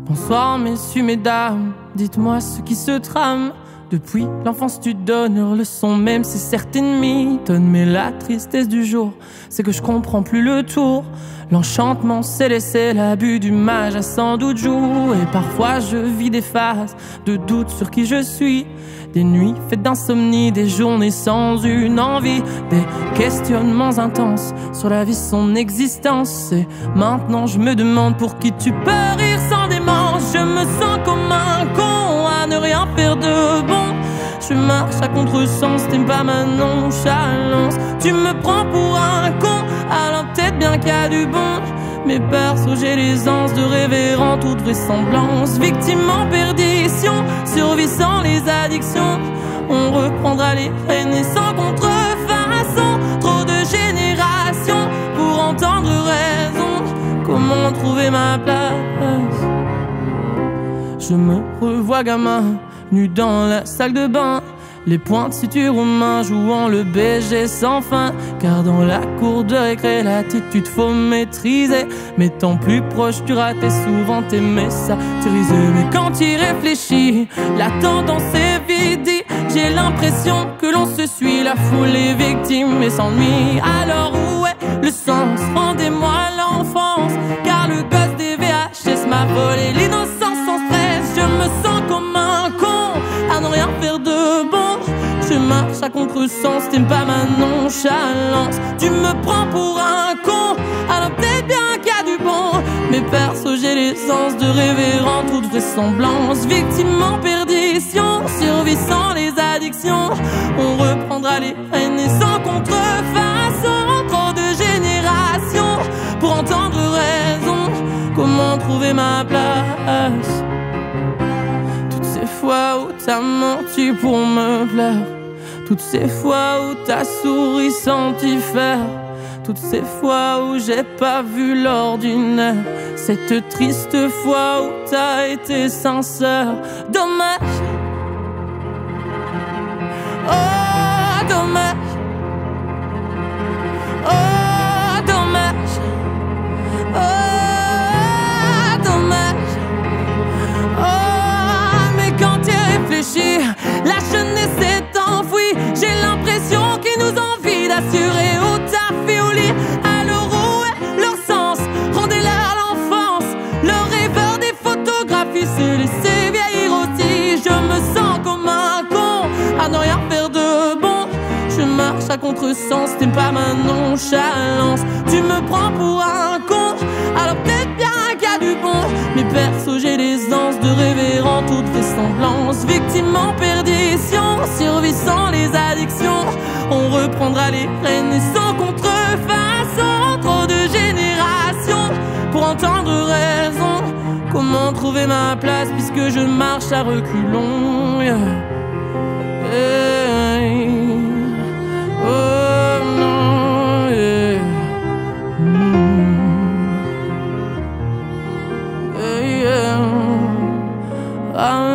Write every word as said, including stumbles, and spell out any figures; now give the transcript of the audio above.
Bonsoir messieurs, mesdames, dites-moi ce qui se trame. Depuis l'enfance tu donnes leur leçon, même si certaines m'étonnent. Mais la tristesse du jour, c'est que je comprends plus le tour. L'enchantement s'est laissé, l'abus du mage a sans doute joué. Et parfois je vis des phases de doute sur qui je suis. Des nuits faites d'insomnie, des journées sans une envie. Des questionnements intenses sur la vie, son existence. Et maintenant je me demande pour qui tu peux rire sans démence. Je me sens comme un con à ne rien faire de bon. Je marche à contresens, t'aimes pas ma nonchalance. Tu me prends pour un con, alors peut-être bien qu'il y a du bon. Mais perso j'ai l'aisance de rêver en toute vraisemblance. Victime en perdition, survie sans les addictions. On reprendra les rênes et sans contrefaçon. Trop de générations pour entendre raison. Comment trouver ma place? Je me revois gamin, nu dans la salle de bain, les pointes suture aux mains, jouant le B G sans fin. Car dans la cour de récré, l'attitude faut maîtriser. Mais tant plus proche tu ratais, souvent t'aimais satiriser. Mais quand tu réfléchis, la tendance est vide. J'ai l'impression que l'on se suit, la foule est victime et s'ennuie. Alors où est le sens? Rendez-moi l'enfance, car le gosse des V H S m'a volé l'innocence sans stress. Je me sens comme un con à ne rien faire de bon. Je marche à contresens, t'aimes pas ma nonchalance. Tu me prends pour un con, alors peut-être bien qu'il y a du bon. Mais perso j'ai l'essence de rêver en toute vraisemblance. Victime en perdition, survie sans les addictions. On reprendra les rênes et sans contrefaçon. Trop de générations pour entendre raison. Comment trouver ma place? Toutes ces fois où t'as menti pour me plaire, toutes ces fois où t'as souri sans t'y faire, toutes ces fois où j'ai pas vu l'ordinaire, cette triste fois où t'as été sincère. Dommage, oh dommage, oh dommage, oh dommage, oh. Mais quand t'y réfléchis, la jeunesse est enfouie. J'ai l'impression qu'ils nous envient d'assurer au taf et au lit. Alors où est leur sens? Rendez-leur l'enfance. Leur rêveur des photographies se laisser vieillir aussi. Je me sens comme un con à ne rien faire de bon. Je marche à contresens, t'aimes pas ma nonchalance. Tu me prends pour un con, alors peut-être bien qu'il y a du bon. Mais perso j'ai l'aisance de rêver en toute vraisemblance. Victime en perdition, survie sans les addictions. On reprendra les rênes et sans contrefaçon. Trop de générations pour entendre raison. Comment trouver ma place puisque je marche à reculons? Yeah. Hey. Oh non, yeah. Mm. Hey, yeah. Ah,